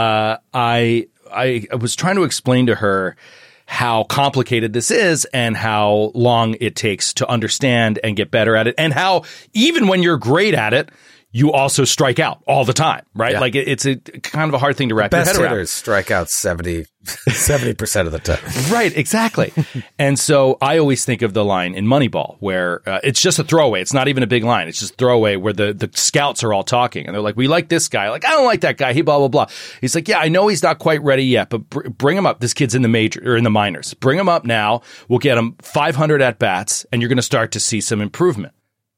I was trying to explain to her how complicated this is and how long it takes to understand and get better at it, and how even when you're great at it, you also strike out all the time, right? Yeah. Like it's a kind of a hard thing to wrap your head around. Best hitters strike out 70% of the time. Right, exactly. And so I always think of the line in Moneyball where it's just a throwaway. It's not even a big line. It's just throwaway where the scouts are all talking. And they're like, we like this guy. Like, I don't like that guy. He blah, blah, blah. He's like, yeah, I know he's not quite ready yet, but bring him up. This kid's in the minors. Bring him up now. We'll get him 500 at-bats, and you're going to start to see some improvement.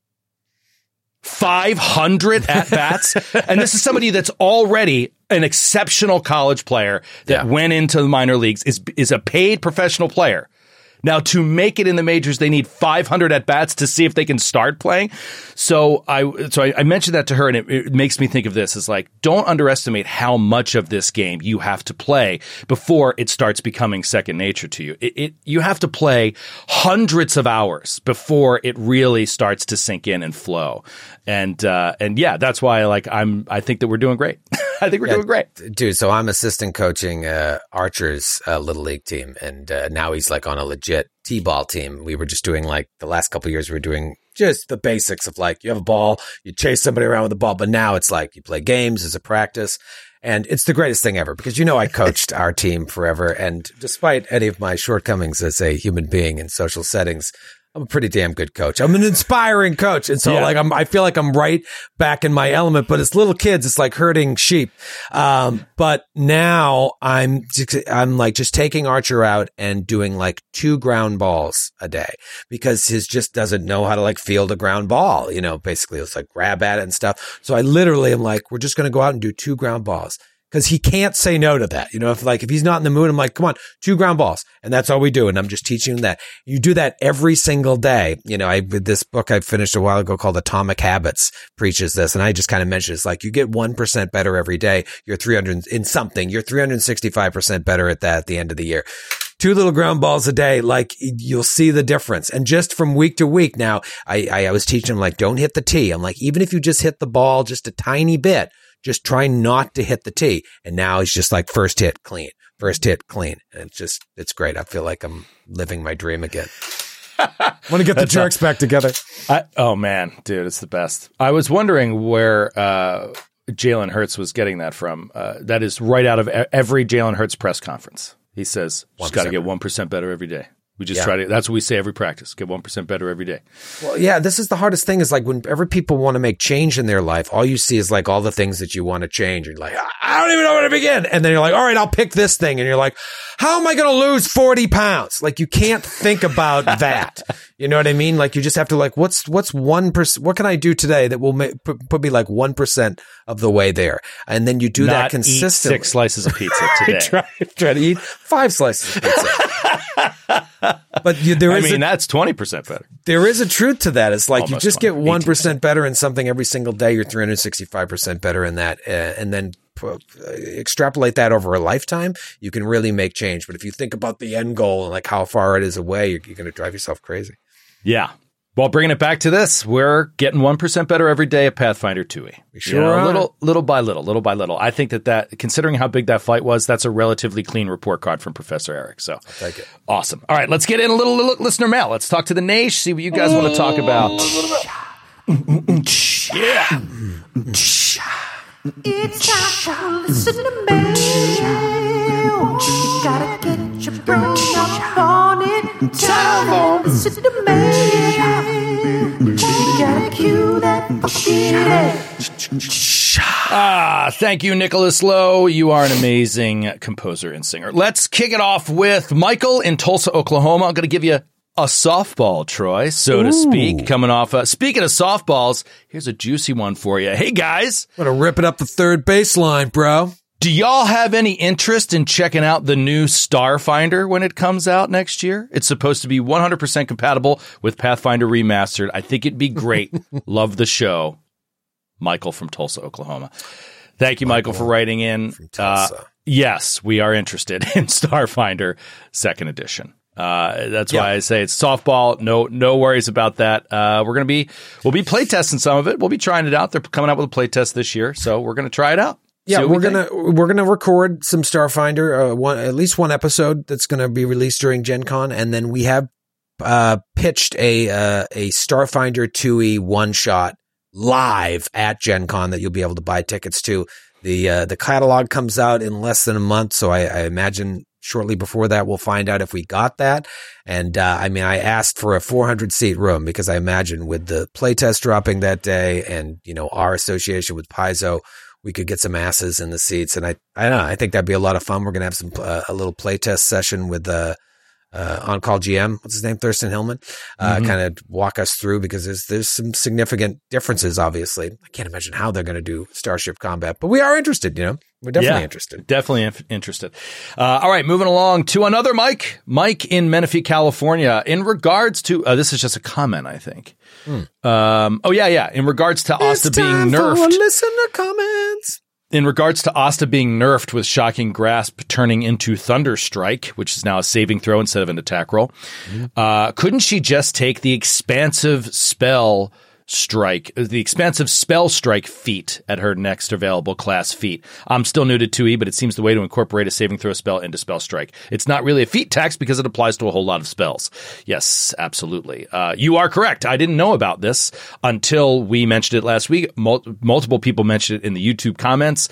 500 at-bats. And this is somebody that's already an exceptional college player that went into the minor leagues, is a paid professional player. Now, to make it in the majors, they need 500 at-bats to see if they can start playing. So I mentioned that to her, and it makes me think of this as like, don't underestimate how much of this game you have to play before it starts becoming second nature to you. You have to play hundreds of hours before it really starts to sink in and flow. And yeah, that's why I think that we're doing great. I think we're doing great. Dude, so I'm assistant coaching Archer's Little League team, and now he's like on a legit T-ball team. We were just doing like the last couple of years, we were doing just the basics of like, you have a ball, you chase somebody around with the ball, but now it's like you play games as a practice. And it's the greatest thing ever because, I coached our team forever. And despite any of my shortcomings as a human being in social settings, I'm a pretty damn good coach. I'm an inspiring coach. And so I feel like I'm right back in my element, but as little kids, it's like herding sheep. But now I'm like just taking Archer out and doing like 2 ground balls a day because his just doesn't know how to like field a ground ball. Basically it's like grab at it and stuff. So I literally am like, we're just going to go out and do 2 ground balls. Because he can't say no to that. If he's not in the mood, I'm like, come on, 2 ground balls. And that's all we do. And I'm just teaching him that. You do that every single day. This book I finished a while ago called Atomic Habits preaches this. And I just kind of mentioned it's like you get 1% better every day. You're 365% better at that at the end of the year. 2 little ground balls a day, like you'll see the difference. And just from week to week now, I was teaching him like, don't hit the tee. I'm like, even if you just hit the ball just a tiny bit, just try not to hit the tee. And now he's just like first hit clean. And it's great. I feel like I'm living my dream again. Want to get the jerks back together. Oh man, dude, it's the best. I was wondering where Jalen Hurts was getting that from. That is right out of every Jalen Hurts press conference. He says, just got to get 1% better every day. We just try to, that's what we say every practice, get 1% better every day. Well, yeah, this is the hardest thing is like whenever people want to make change in their life, all you see is like all the things that you want to change. You're like, I don't even know where to begin. And then you're like, all right, I'll pick this thing. And you're like, how am I going to lose 40 pounds? Like you can't think about that. You know what I mean? Like you just have to like, what's 1%? What can I do today that will put me like 1% of the way there? And then you do that consistently. Eat 6 slices of pizza today. try to eat 5 slices of pizza. But that's 20% better. There is a truth to that. It's like almost you just get 1% better in something every single day. You're 365% better in that. And then extrapolate that over a lifetime, you can really make change. But if you think about the end goal and like how far it is away, you're going to drive yourself crazy. Yeah. Well, bringing it back to this, we're getting 1% better every day at Pathfinder 2e. We sure are. Little by little. I think that considering how big that fight was, that's a relatively clean report card from Professor Eric. So I'll take it. Awesome. All right, let's get in a little listener mail. Let's talk to the Naish, see what you guys want to talk about. Yeah. It's time to listen to me. You gotta get your brain up on it. Time to listen to me. You gotta cue that fucking Thank you, Nicholas Lowe. You are an amazing composer and singer. Let's kick it off with Michael in Tulsa, Oklahoma. I'm going to give you a softball, Troy, so to speak, coming off. Speaking of softballs, here's a juicy one for you. Hey, guys. I'm going to rip it up the third baseline, bro. Do y'all have any interest in checking out the new Starfinder when it comes out next year? It's supposed to be 100% compatible with Pathfinder Remastered. I think it'd be great. Love the show. Michael from Tulsa, Oklahoma. Thank you, Michael, for writing in. From Tulsa. Yes, we are interested in Starfinder 2nd edition. That's why I say it's softball. No worries about that. We'll be playtesting some of it. We'll be trying it out. They're coming out with a playtest this year, so we're going to try it out. Yeah, we're gonna record some Starfinder, at least one episode that's going to be released during Gen Con, and then we have pitched a Starfinder 2e one shot live at Gen Con that you'll be able to buy tickets to. The catalog comes out in less than a month, so I imagine shortly before that we'll find out if we got that. And I asked for a 400-seat room because I imagine with the playtest dropping that day and our association with Paizo, we could get some asses in the seats. And I don't know, I think that'd be a lot of fun. We're gonna have a little playtest session with on-call GM, what's his name, Thurston Hillman, kind of walk us through, because there's some significant differences, obviously. I can't imagine how they're going to do Starship Combat, but we are interested, We're definitely interested. Definitely interested. All right, moving along to another Mike. Mike in Menifee, California. In regards to, this is just a comment, I think. In regards to Asta being nerfed. For listener comments. In regards to Asta being nerfed with Shocking Grasp turning into Thunderstrike, which is now a saving throw instead of an attack roll, couldn't she just take the expansive spell strike feat at her next available class feat? I'm still new to 2e, but it seems the way to incorporate a saving throw spell into spell strike. It's not really a feat tax because it applies to a whole lot of spells. Yes, absolutely. You are correct. I didn't know about this until we mentioned it last week. Multiple people mentioned it in the YouTube comments.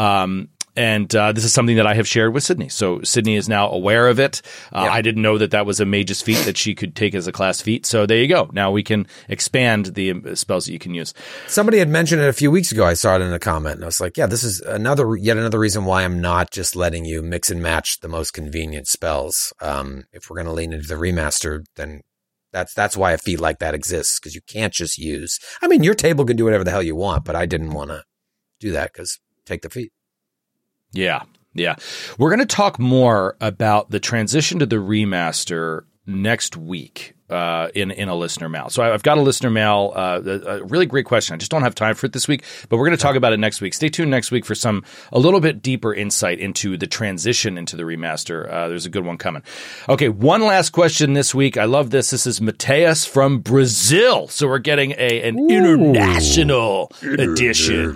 And this is something that I have shared with Sydney. So Sydney is now aware of it. I didn't know that was a mage's feat that she could take as a class feat. So there you go. Now we can expand the spells that you can use. Somebody had mentioned it a few weeks ago. I saw it in a comment, and I was like, yeah, this is yet another reason why I'm not just letting you mix and match the most convenient spells. If we're going to lean into the remaster, then that's why a feat like that exists, because you can't just use. Your table can do whatever the hell you want, but I didn't want to do that because take the feat. Yeah. We're going to talk more about the transition to the remaster next week in a listener mail. So I've got a listener mail, a really great question. I just don't have time for it this week, but we're going to talk about it next week. Stay tuned next week for a little bit deeper insight into the transition into the remaster. There's a good one coming. Okay, one last question this week. I love this. This is Mateus from Brazil. So we're getting an international edition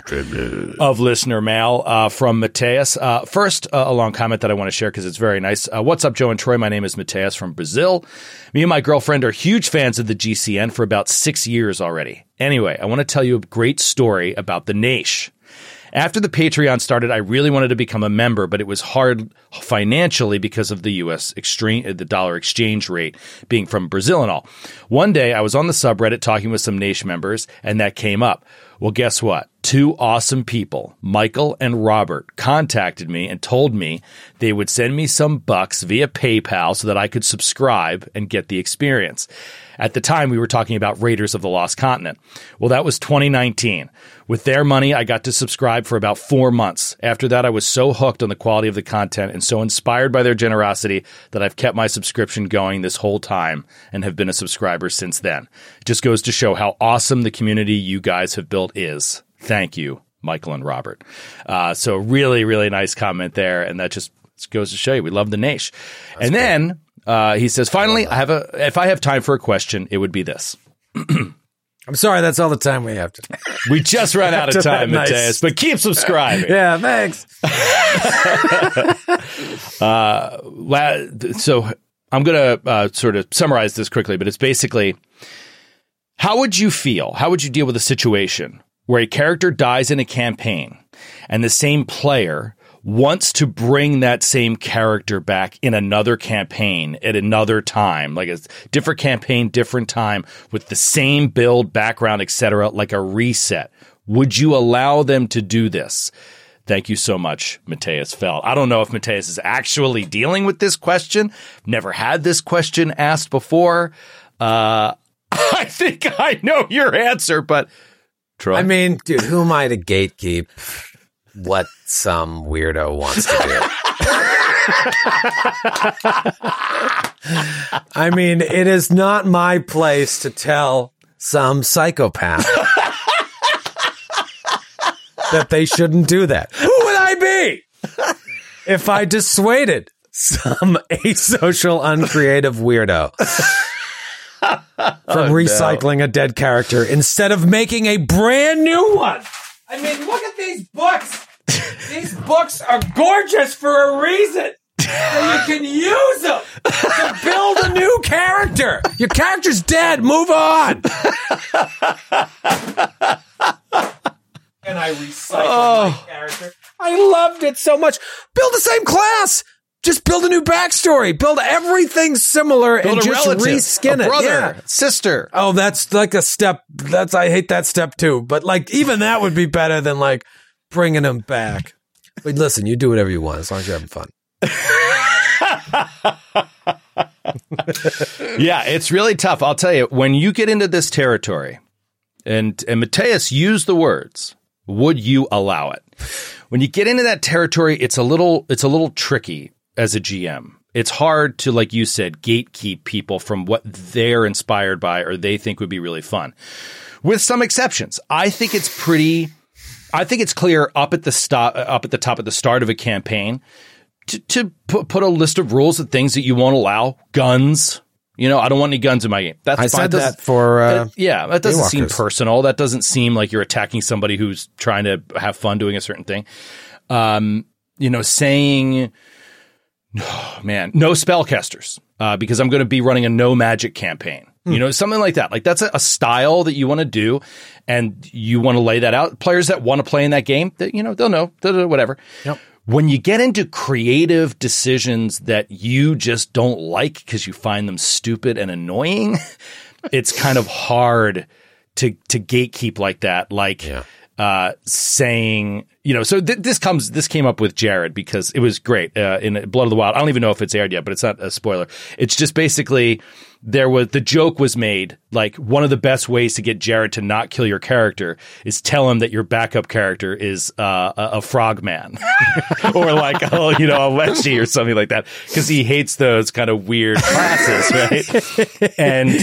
of listener mail from Mateus. First, a long comment that I want to share because it's very nice. What's up, Joe and Troy? My name is Mateus from Brazil. Me and my girlfriend are huge fans of the GCN for about 6 years already. Anyway, I want to tell you a great story about the Naish. After the Patreon started, I really wanted to become a member, but it was hard financially because of the the dollar exchange rate being from Brazil and all. One day, I was on the subreddit talking with some Naish members, and that came up. Well, guess what? 2 awesome people, Michael and Robert, contacted me and told me they would send me some bucks via PayPal so that I could subscribe and get the experience. At the time, we were talking about Raiders of the Lost Continent. Well, that was 2019. With their money, I got to subscribe for about 4 months. After that, I was so hooked on the quality of the content and so inspired by their generosity that I've kept my subscription going this whole time and have been a subscriber since then. It just goes to show how awesome the community you guys have built is. Thank you, Michael and Robert. So really, really nice comment there. And that just goes to show you we love the Naish. And then he says, finally, if I have time for a question, it would be this. I'm sorry, that's all the time we have to. We just ran out of time, nice. Mateus, but keep subscribing. Yeah, thanks. So I'm going to sort of summarize this quickly, but it's basically, how would you feel? How would you deal with a situation where a character dies in a campaign and the same player wants to bring that same character back in another campaign at another time, like a different campaign, different time, with the same build, background, etc., like a reset. Would you allow them to do this? Thank you so much, Mateus Feld. I don't know if Mateus is actually dealing with this question. Never had this question asked before. I think I know your answer, but Troy? I mean, dude, who am I to gatekeep what some weirdo wants to do? I mean, it is not my place to tell some psychopath that they shouldn't do that. Who would I be if I dissuaded some asocial, uncreative weirdo from recycling a dead character instead of making a brand new one? I mean, look at these books. These books are gorgeous for a reason. So you can use them to build a new character. Your character's dead. Move on. And I recycled my character. I loved it so much. Build the same class. Just build a new backstory. Build everything similar and just reskin it. Brother, yeah. sister. Oh, that's like a step. I hate that step too. But like even that would be better than like bringing them back. But listen, you do whatever you want as long as you're having fun. Yeah, it's really tough. I'll tell you, when you get into this territory, and Mateus used the words, would you allow it? When you get into that territory, it's a little tricky as a GM. It's hard to, like you said, gatekeep people from what they're inspired by or they think would be really fun. With some exceptions. I think it's clear up at the top at the start of a campaign to put a list of rules of things that you won't allow. Guns. You know, I don't want any guns in my game. That's I fine. said that for that doesn't seem Daywalkers. personal. That doesn't seem like you're attacking somebody who's trying to have fun doing a certain thing. Saying, oh, man, no spellcasters because I'm going to be running a no magic campaign. You know, something like that. Like that's a style that you want to do, and you want to lay that out. Players that want to play in that game, that they'll know, whatever. Yep. When you get into creative decisions that you just don't like because you find them stupid and annoying, it's kind of hard to gatekeep like that. Like saying, so this came up with Jared because it was great in Blood of the Wild. I don't even know if it's aired yet, but it's not a spoiler. It's just basically the joke was made, like one of the best ways to get Jared to not kill your character is tell him that your backup character is a frogman or like a Leshy or something like that because he hates those kind of weird classes, right?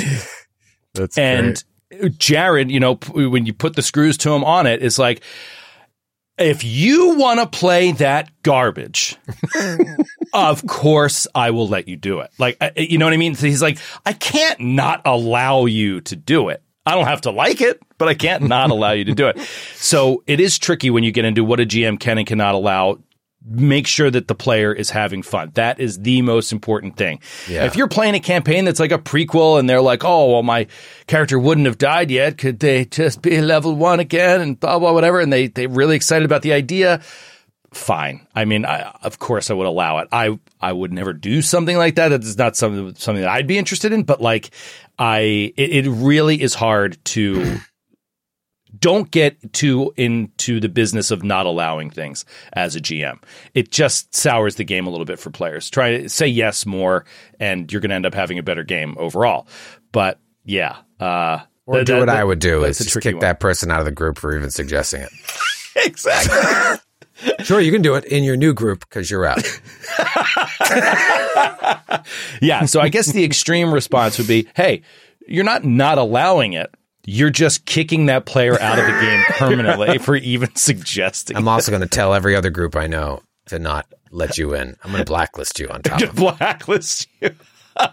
And Jared, when you put the screws to him on it, it's like, if you want to play that garbage, of course I will let you do it. Like, you know what I mean? So he's like, I can't not allow you to do it. I don't have to like it, but I can't not allow you to do it. So it is tricky when you get into what a GM can and cannot allow. Make sure that the player is having fun. That is the most important thing. Yeah. If you're playing a campaign that's like a prequel and they're like, oh, well, my character wouldn't have died yet. Could they just be level 1 again and blah, blah, whatever. And they're really excited about the idea. Fine. I mean, of course I would allow it. I would never do something like that. That is not something that I'd be interested in. But like, it really is hard to don't get into the business of not allowing things as a GM. It just sours the game a little bit for players. Try to say yes more, and you're going to end up having a better game overall. But yeah. Or do what I would do is just kick one. that person out of the group for even suggesting it. Exactly. Sure, you can do it in your new group because you're out. Yeah, so I guess the extreme response would be, hey, you're not allowing it. You're just kicking that player out of the game permanently for even suggesting. I'm also going to tell every other group I know to not let you in. I'm going to blacklist you on top of it. Blacklist you.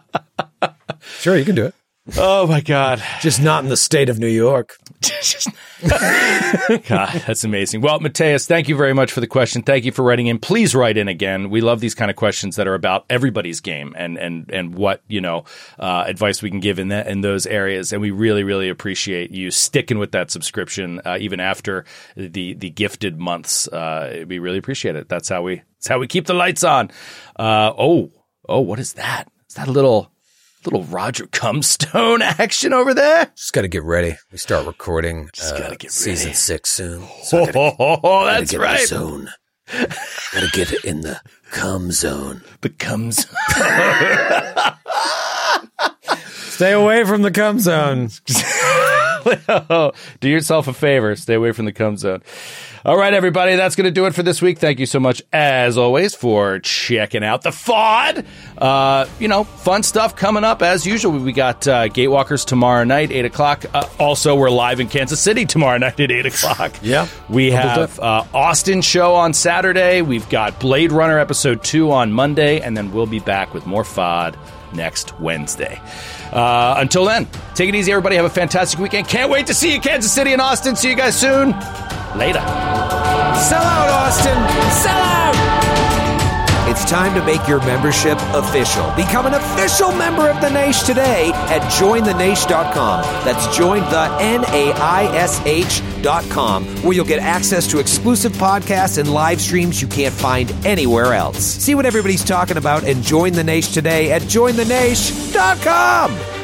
Sure, you can do it. Oh, my God. Just not in the state of New York. God, that's amazing. Well, Mateus, thank you very much for the question. Thank you for writing in. Please write in again. We love these kind of questions that are about everybody's game and what, advice we can give in those areas. And we really, really appreciate you sticking with that subscription, even after the gifted months. We really appreciate it. That's how we keep the lights on. What is that? Is that a little Roger Cumstone action over there? Just got to get ready. We start recording season 6 soon. So that's get right. In the zone. Got to get in the cum zone. The cum zone. Stay away from the cum zone. Do yourself a favor. Stay away from the cum zone. All right, everybody, that's going to do it for this week. Thank you so much, as always, for checking out the FOD. Fun stuff coming up, as usual. We got Gatewalkers tomorrow night, 8 o'clock. Also, we're live in Kansas City tomorrow night at 8 o'clock. Yeah. We have Austin show on Saturday. We've got Blade Runner Episode 2 on Monday, and then we'll be back with more FOD next Wednesday. Until then, take it easy, everybody. Have a fantastic weekend. Can't wait to see you, Kansas City and Austin. See you guys soon. Later. Sell out, Austin. Sell out. It's time to make your membership official. Become an official member of the Naish today at jointhenaish.com. That's jointhenaish.com, where you'll get access to exclusive podcasts and live streams you can't find anywhere else. See what everybody's talking about and join the Naish today at jointhenaish.com.